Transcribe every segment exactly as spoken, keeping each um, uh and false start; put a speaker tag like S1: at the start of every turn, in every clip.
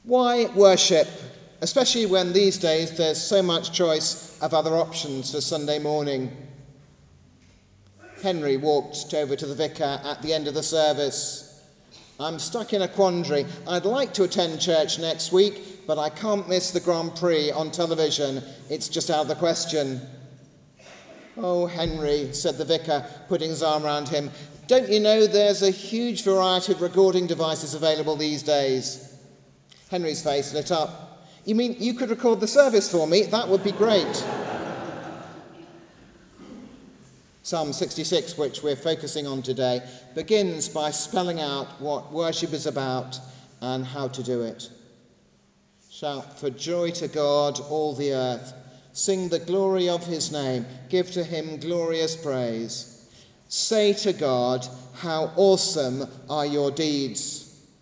S1: Why worship, especially when these days there's so much choice of other options for Sunday morning? Henry walked over to the vicar at the end of the service. I'm stuck in a quandary. I'd like to attend church next week, but I can't miss the Grand Prix on television. It's just out of the question. Oh, Henry, said the vicar, putting his arm around him, don't you know there's a huge variety of recording devices available these days? Henry's face lit up. You mean you could record the service for me? That would be great. Psalm sixty-six, which we're focusing on today, begins by spelling out what worship is about and how to do it. Shout for joy to God, all the earth. Sing the glory of his name. Give to him glorious praise. Say to God, how awesome are your deeds.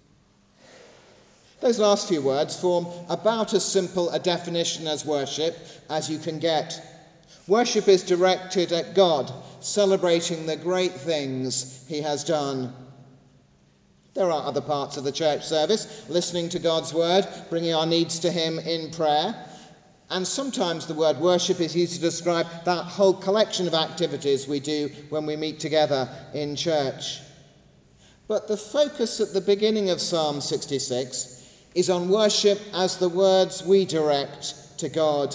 S1: Those last few words form about as simple a definition as worship as you can get. Worship is directed at God, celebrating the great things he has done. There are other parts of the church service, listening to God's word, bringing our needs to him in prayer. And sometimes the word worship is used to describe that whole collection of activities we do when we meet together in church. But the focus at the beginning of Psalm sixty-six is on worship as the words we direct to God.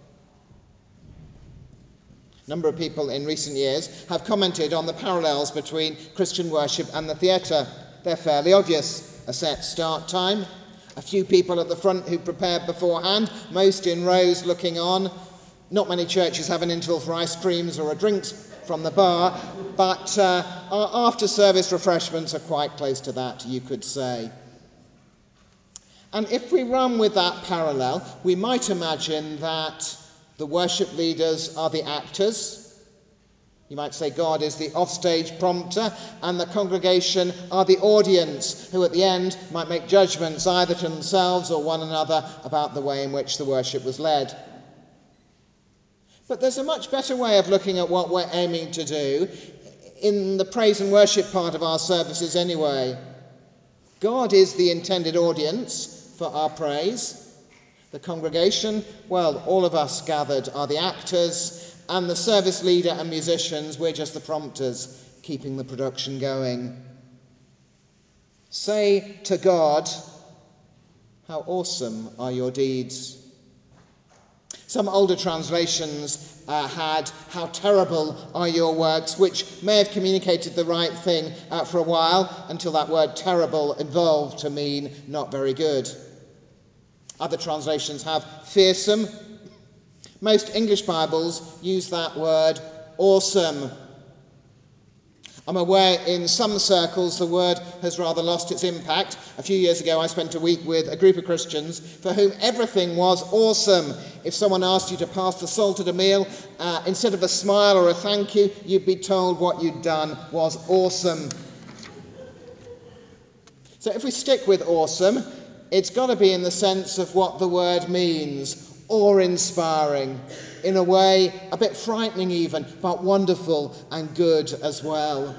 S1: A number of people in recent years have commented on the parallels between Christian worship and the theatre. They're fairly obvious. A set start time, a few people at the front who prepared beforehand, most in rows looking on. Not many churches have an interval for ice creams or a drinks from the bar, but uh, our after-service refreshments are quite close to that, you could say. And if we run with that parallel, we might imagine that the worship leaders are the actors. You might say God is the offstage prompter, and the congregation are the audience, who at the end might make judgments either to themselves or one another about the way in which the worship was led. But there's a much better way of looking at what we're aiming to do, in the praise and worship part of our services anyway. God is the intended audience for our praise. The congregation, well, all of us gathered are the actors, and the service leader and musicians, we're just the prompters, keeping the production going. Say to God, how awesome are your deeds. Some older translations uh, had, how terrible are your works, which may have communicated the right thing uh, for a while, until that word terrible evolved to mean not very good. Other translations have fearsome. Most English Bibles use that word awesome. I'm aware in some circles the word has rather lost its impact. A few years ago I spent a week with a group of Christians for whom everything was awesome. If someone asked you to pass the salt at a meal, uh, instead of a smile or a thank you, you'd be told what you'd done was awesome. So if we stick with awesome, it's got to be in the sense of what the word means. Awe-inspiring, in a way a bit frightening even, but wonderful and good as well.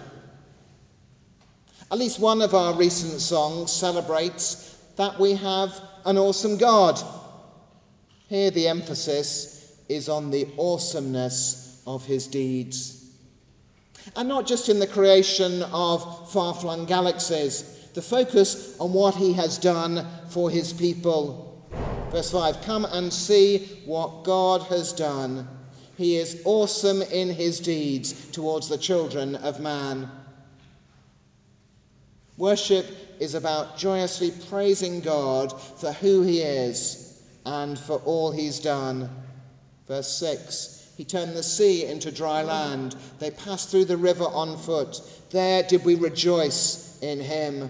S1: At least one of our recent songs celebrates that we have an awesome God. Here the emphasis is on the awesomeness of his deeds. And not just in the creation of far-flung galaxies, the focus on what he has done for his people. Verse five, come and see what God has done. He is awesome in his deeds towards the children of man. Worship is about joyously praising God for who he is and for all he's done. Verse six, he turned the sea into dry land. They passed through the river on foot. There did we rejoice in him.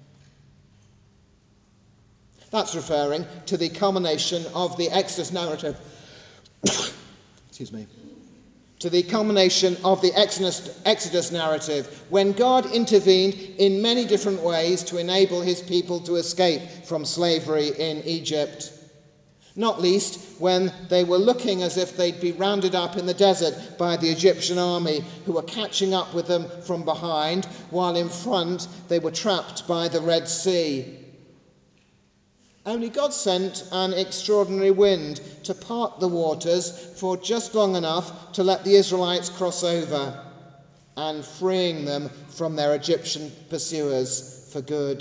S1: That's referring to the culmination of the Exodus narrative. Excuse me. To the culmination of the Exodus, Exodus narrative, when God intervened in many different ways to enable his people to escape from slavery in Egypt. Not least when they were looking as if they'd be rounded up in the desert by the Egyptian army, who were catching up with them from behind, while in front they were trapped by the Red Sea. Only God sent an extraordinary wind to part the waters for just long enough to let the Israelites cross over, and freeing them from their Egyptian pursuers for good.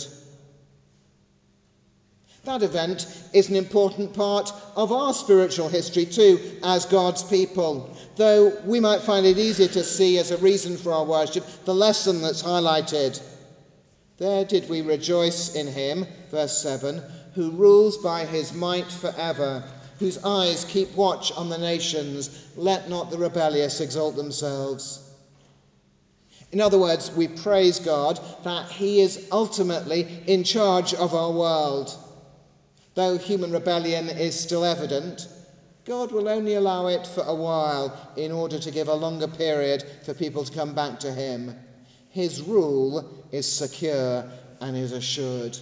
S1: That event is an important part of our spiritual history too, as God's people, though we might find it easier to see as a reason for our worship the lesson that's highlighted. There did we rejoice in him, verse seven, who rules by his might forever, whose eyes keep watch on the nations, let not the rebellious exalt themselves. In other words, we praise God that he is ultimately in charge of our world. Though human rebellion is still evident, God will only allow it for a while in order to give a longer period for people to come back to him. His rule is secure and is assured.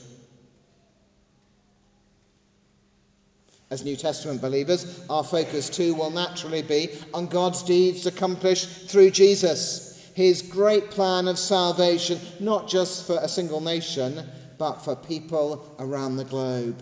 S1: As New Testament believers, our focus too will naturally be on God's deeds accomplished through Jesus, his great plan of salvation, not just for a single nation, but for people around the globe.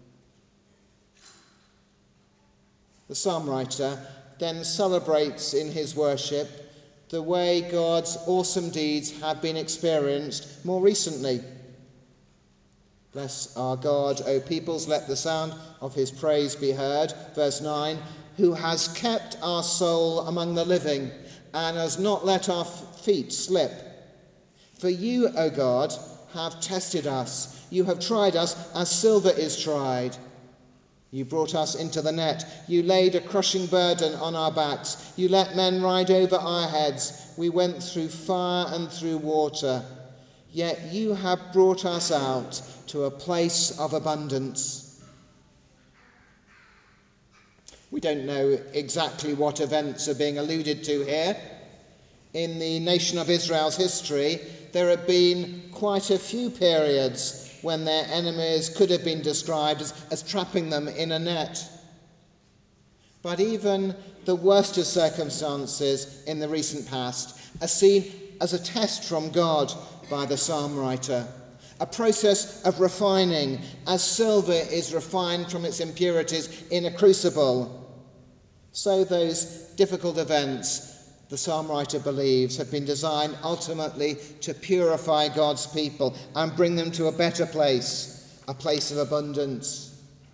S1: The psalm writer then celebrates in his worship the way God's awesome deeds have been experienced more recently. Bless our God, O peoples, let the sound of his praise be heard. Verse nine, who has kept our soul among the living and has not let our feet slip. For you, O God, have tested us. You have tried us as silver is tried. You brought us into the net. You laid a crushing burden on our backs. You let men ride over our heads. We went through fire and through water. Yet you have brought us out to a place of abundance. We don't know exactly what events are being alluded to here. In the nation of Israel's history, there have been quite a few periods when their enemies could have been described as, as trapping them in a net. But even the worst of circumstances in the recent past are seen as a test from God by the psalm writer, a process of refining, as silver is refined from its impurities in a crucible. So those difficult events, the psalm writer believes, have been designed ultimately to purify God's people and bring them to a better place, a place of abundance.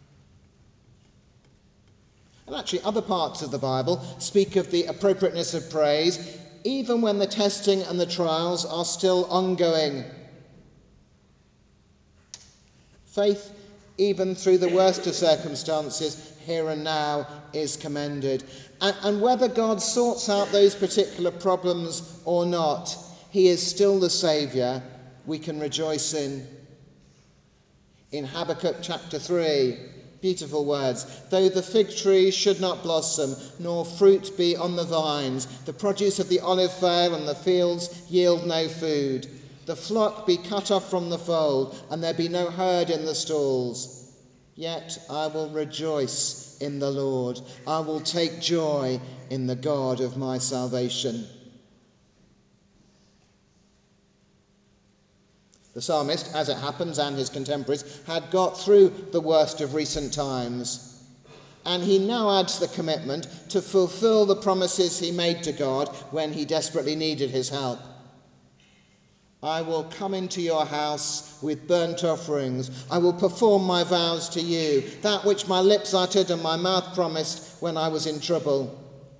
S1: And actually, other parts of the Bible speak of the appropriateness of praise, even when the testing and the trials are still ongoing. Faith, even through the worst of circumstances, here and now, is commended. And, and whether God sorts out those particular problems or not, he is still the Saviour we can rejoice in. In Habakkuk chapter three, beautiful words. Though the fig tree should not blossom, nor fruit be on the vines, the produce of the olive fail, and the fields yield no food, the flock be cut off from the fold, and there be no herd in the stalls, yet I will rejoice in the Lord. I will take joy in the God of my salvation. The psalmist, as it happens, and his contemporaries, had got through the worst of recent times. And he now adds the commitment to fulfill the promises he made to God when he desperately needed his help. I will come into your house with burnt offerings. I will perform my vows to you, that which my lips uttered and my mouth promised when I was in trouble.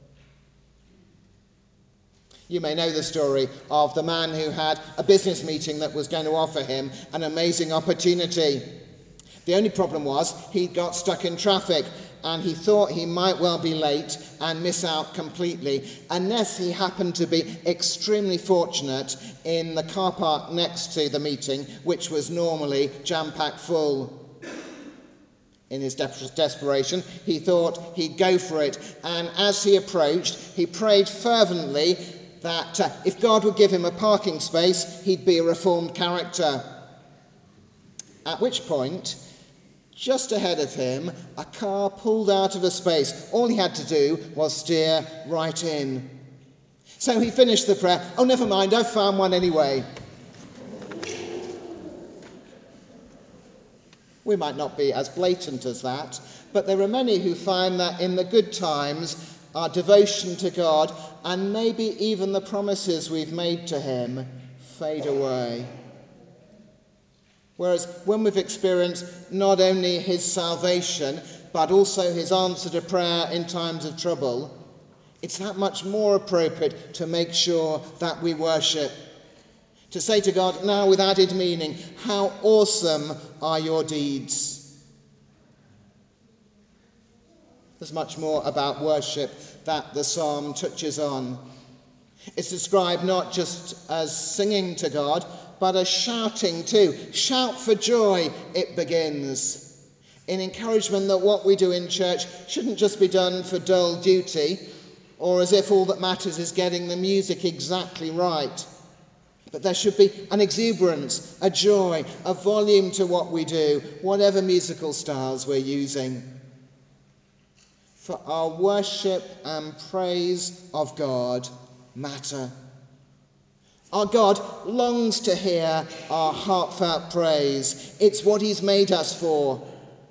S1: You may know the story of the man who had a business meeting that was going to offer him an amazing opportunity. The only problem was he got stuck in traffic, and he thought he might well be late and miss out completely, unless he happened to be extremely fortunate in the car park next to the meeting, which was normally jam-packed full. In his de- desperation, he thought he'd go for it, and as he approached, he prayed fervently that uh, if God would give him a parking space, he'd be a reformed character. At which point, just ahead of him, a car pulled out of a space. All he had to do was steer right in. So he finished the prayer. Oh, never mind, I've found one anyway. We might not be as blatant as that, but there are many who find that in the good times, our devotion to God and maybe even the promises we've made to him fade away. Whereas when we've experienced not only his salvation, but also his answer to prayer in times of trouble, it's that much more appropriate to make sure that we worship. To say to God, now with added meaning, how awesome are your deeds. There's much more about worship that the psalm touches on. It's described not just as singing to God, but as shouting too. Shout for joy, it begins. In encouragement that what we do in church shouldn't just be done for dull duty, or as if all that matters is getting the music exactly right. But there should be an exuberance, a joy, a volume to what we do, whatever musical styles we're using. For our worship and praise of God matter. Our God longs to hear our heartfelt praise. It's what he's made us for.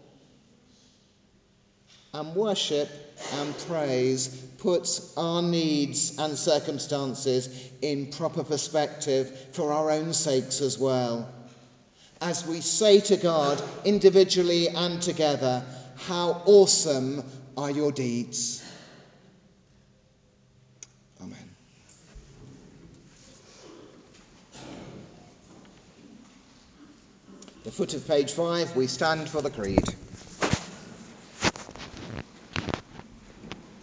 S1: And worship and praise puts our needs and circumstances in proper perspective for our own sakes as well. As we say to God, individually and together, how awesome are your deeds. Amen. The foot of page five, we stand for the Creed.